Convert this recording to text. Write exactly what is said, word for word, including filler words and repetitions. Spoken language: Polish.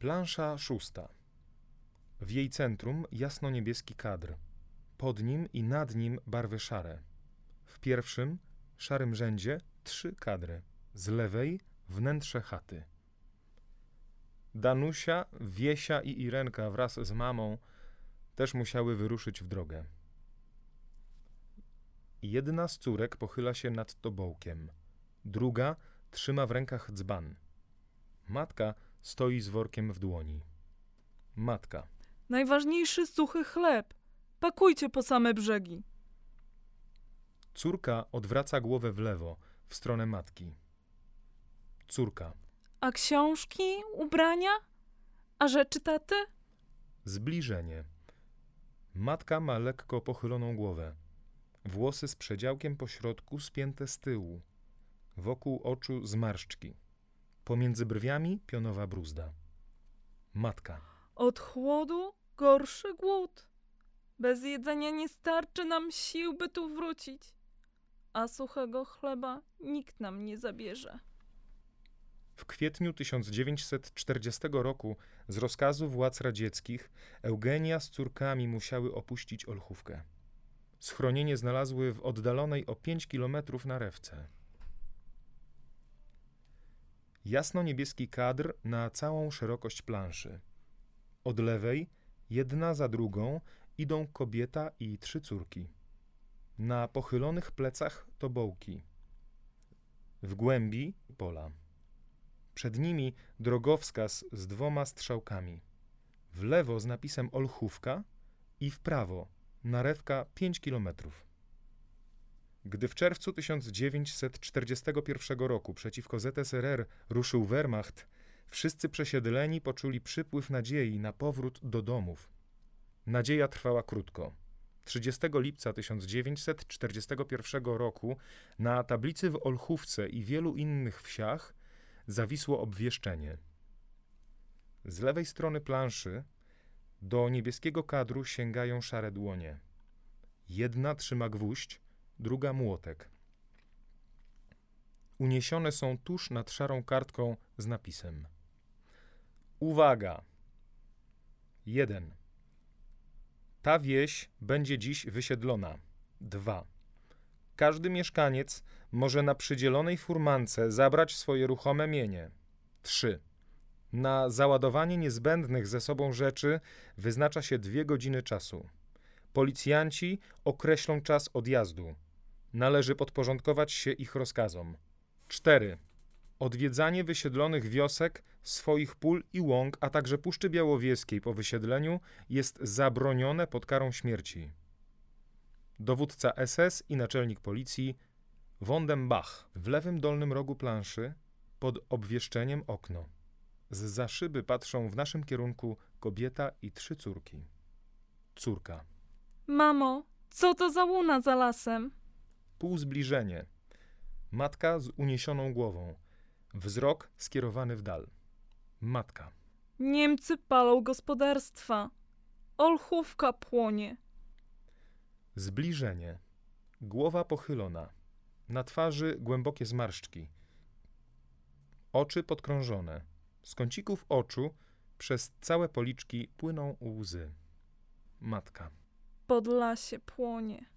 Plansza szósta. W jej centrum jasno-niebieski kadr. Pod nim i nad nim barwy szare. W pierwszym, szarym rzędzie, trzy kadry. Z lewej wnętrze chaty. Danusia, Wiesia i Irenka wraz z mamą też musiały wyruszyć w drogę. Jedna z córek pochyla się nad tobołkiem. Druga trzyma w rękach dzban. Matka stoi z workiem w dłoni. Matka. Najważniejszy suchy chleb. Pakujcie po same brzegi. Córka odwraca głowę w lewo, w stronę matki. Córka. A książki, ubrania? A rzeczy taty? Zbliżenie. Matka ma lekko pochyloną głowę. Włosy z przedziałkiem po środku spięte z tyłu. Wokół oczu zmarszczki. Pomiędzy brwiami pionowa bruzda. Matka. Od chłodu gorszy głód. Bez jedzenia nie starczy nam sił, by tu wrócić. A suchego chleba nikt nam nie zabierze. W kwietniu tysiąc dziewięćset czterdziestego roku z rozkazu władz radzieckich Eugenia z córkami musiały opuścić Olchówkę. Schronienie znalazły w oddalonej o pięć kilometrów Narewce. Jasno-niebieski kadr na całą szerokość planszy. Od lewej, jedna za drugą, idą kobieta i trzy córki. Na pochylonych plecach tobołki. W głębi pola. Przed nimi drogowskaz z dwoma strzałkami. W lewo z napisem Olchówka i w prawo Narewka pięć kilometrów. Gdy w czerwcu tysiąc dziewięćset czterdziestego pierwszego roku przeciwko Z S R R ruszył Wehrmacht, wszyscy przesiedleni poczuli przypływ nadziei na powrót do domów. Nadzieja trwała krótko. trzydziestego lipca tysiąc dziewięćset czterdziestego pierwszego roku na tablicy w Olchówce i wielu innych wsiach zawisło obwieszczenie. Z lewej strony planszy do niebieskiego kadru sięgają szare dłonie. Jedna trzyma gwóźdź, druga młotek. Uniesione są tuż nad szarą kartką z napisem: Uwaga! jeden. Ta wieś będzie dziś wysiedlona. dwa. Każdy mieszkaniec może na przydzielonej furmance zabrać swoje ruchome mienie. trzy. Na załadowanie niezbędnych ze sobą rzeczy wyznacza się dwie godziny czasu. Policjanci określą czas odjazdu. Należy podporządkować się ich rozkazom. cztery. Odwiedzanie wysiedlonych wiosek, swoich pól i łąk, a także Puszczy Białowieskiej po wysiedleniu jest zabronione pod karą śmierci. Dowódca S S i naczelnik policji Wondenbach. W lewym dolnym rogu planszy pod obwieszczeniem okno. Zza szyby patrzą w naszym kierunku kobieta i trzy córki. Córka. Mamo, co to za łuna za lasem? Półzbliżenie. Matka z uniesioną głową. Wzrok skierowany w dal. Matka. Niemcy palą gospodarstwa. Olchówka płonie. Zbliżenie. Głowa pochylona. Na twarzy głębokie zmarszczki. Oczy podkrążone. Z kącików oczu przez całe policzki płyną łzy. Matka. Podlasie płonie.